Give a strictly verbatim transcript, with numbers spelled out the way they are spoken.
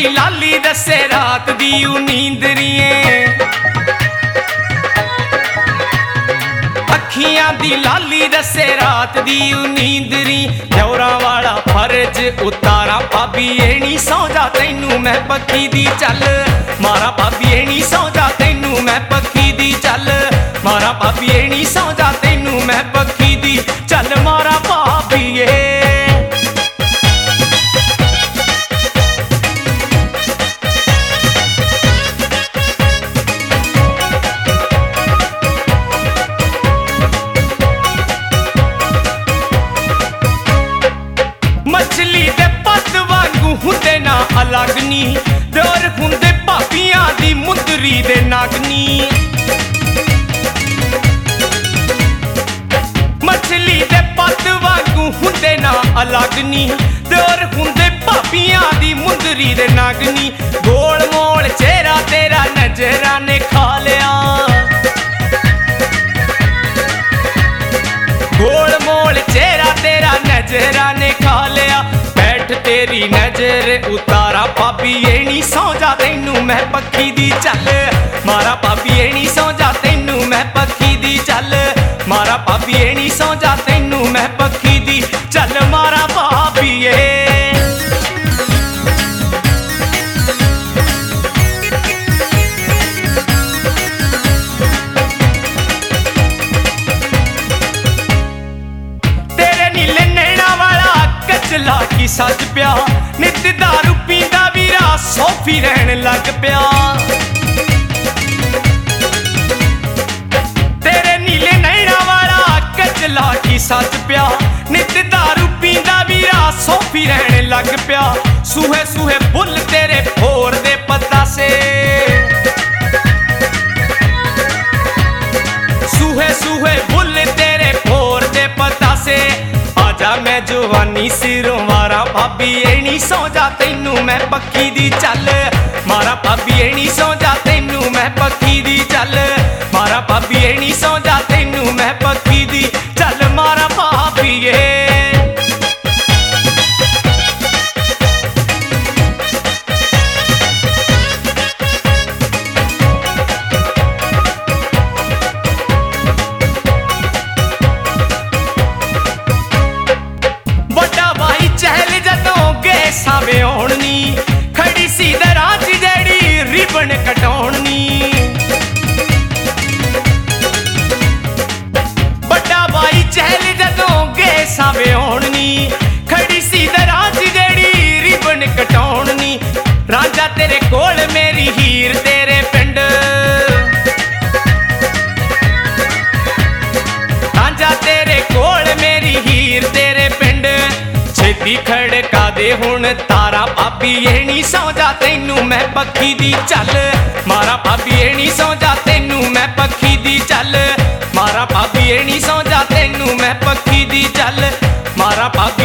लाली दसे रात दी नींदरिए अखियां दी लाली दसे रात दी नींदरी दौरा वाला फर्ज उतारा भाभी एनी सौ जा तैनू मैं पक्की दी चल मारा भाभी एनी सौ जा तैनू मैं पक्की दी चल मारा भाभी एनी सौ जा तैनू मैं पक्की दी चल मारा भाभी ए मछली दे पत वांगू हुंदे ना अलगनी दौर हुंदे भाभियां दी मुंदरी दे नागनी मछली दे पत वांगू हुंदे ना अलगनी दौर हुंदे भाभियां दी मुंदरी दे नागनी गोल मोल चेहरा तेरा नजरा ने खा लिया गोल मोल चेहरा तेरा नजरा ने खा लिया बैठ तेरी नजर उतारा भाभी एनी सौ जा तैनू मैं पक्की दी चल मारा भाभी एनी सौ जा तैनू मैं पक्की दी चल मारा भाभी एनी सौ जा तैनू मैं पक्की दी चल मारा भाभी ए लागी सज पिया नित दारू पींदा वीरा सोफी रहन लग पिया तेरे नीले नैना वाला कचला की सज पिया नित दारू पींदा वीरा सोफी रहन लग पिया सूहे सूहे बुल तेरे फोर दे पता से सूहे सूहे बुल तेरे फोर दे पता से आजा मैं जवानी सिरों मारा भाभी एनी सौ जा तैनू मैं पक्की दी चल मारा भाभी एनी सौ जा तैनू मैं पक्की दी चल मारा भाभी एनी सौ जा तैनू मैं पक्की दी चल मारा भाभी ए सावे ओढ़नी खड़ी सी दराज जड़ी रिबन कटौनी बड़ा भाई चहल जदों गे सावे ओढ़नी खड़ी सी दराज जड़ी रिबन कटौनी राजा तेरे कोल मेरी हीर तेरे पिंड राजा तेरे कोल मेरी हीर तेरे पिंड छेती खड़का दे हुण तारा भाभी एनी सौ जा तैनू मैं पक्की दी चल मारा भाभी एनी सौ जा तैनू मैं पक्की दी चल मारा भाभी एनी सौ जा तैनू मैं पक्की दी चल मारा भाभी